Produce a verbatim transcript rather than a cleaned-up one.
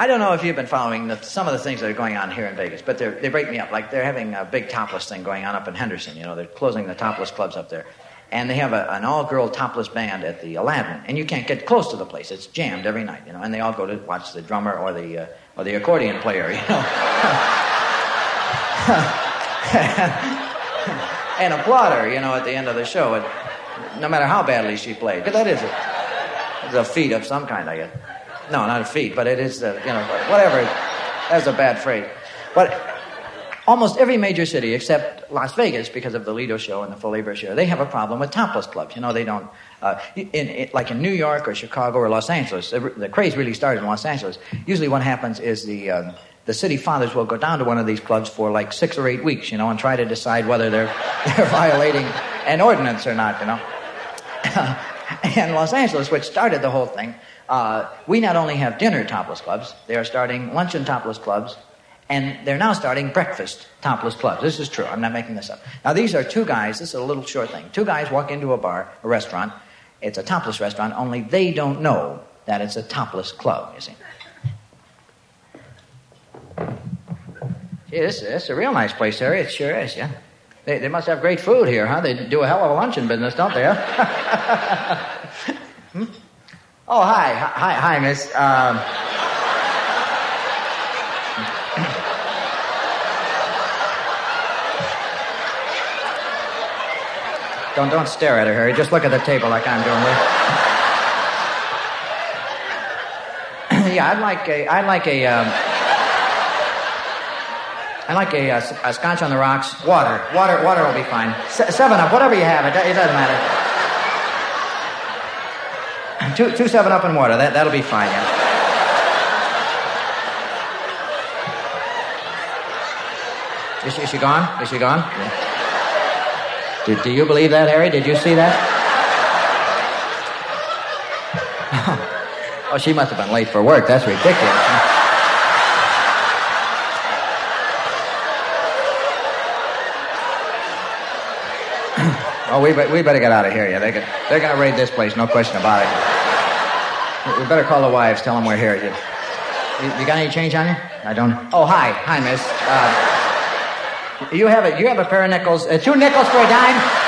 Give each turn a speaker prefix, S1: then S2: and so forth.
S1: I don't know if you've been following the, some of the things that are going on here in Vegas, but they break me up. Like they're having a big topless thing going on up in Henderson. You know, they're closing the topless clubs up there. And they have a, an all-girl topless band at the Aladdin. And you can't get close to the place. It's jammed every night, you know. And they all go to watch the drummer or the, uh, or the accordion player, you know. And applaud her, you know, at the end of the show, and no matter how badly she played. But that is a, it's a feat of some kind, I guess. No, not a feat, but it is, uh, you know, whatever. That's a bad phrase. But almost every major city except Las Vegas, because of the Lido show and the Full Labor show, they have a problem with topless clubs. You know, they don't, uh, in, in, like in New York or Chicago or Los Angeles, the craze really started in Los Angeles. Usually what happens is the, um, the city fathers will go down to one of these clubs for like six or eight weeks, you know, and try to decide whether they're, they're violating an ordinance or not, you know. And Los Angeles, which started the whole thing, uh, we not only have dinner topless clubs, they are starting luncheon topless clubs, and they're now starting breakfast topless clubs. This is true. I'm not making this up. Now, these are two guys. This is a little short thing. Two guys walk into a bar, a restaurant. It's a topless restaurant, only they don't know that it's a topless club, you see. Gee, this, this is a real nice place, Harry. It sure is, yeah. They, they must have great food here, huh? They do a hell of a luncheon business, don't they, huh? hmm? Oh, hi. Hi, hi, miss. Um... Don't don't stare at her, Harry. Just look at the table like I'm doing. Yeah, I'd like a I'd like a um, I'd like a, a, a scotch on the rocks. Water, water, water will be fine. Se- seven Up, whatever you have, it, it doesn't matter. Two two Seven Up and water. That that'll be fine. Yeah. Is she, is she gone? Is she gone? Yeah. Do, do you believe that, Harry? Did you see that? Oh, she must have been late for work. That's ridiculous. Oh, we we better get out of here. Yeah, they get, they're going to raid this place, no question about it. We better call the wives, tell them we're here. You, you, you got any change on you? I don't. Oh, hi, hi, miss. Uh, You have a you have a pair of nickels, uh, two nickels for a dime.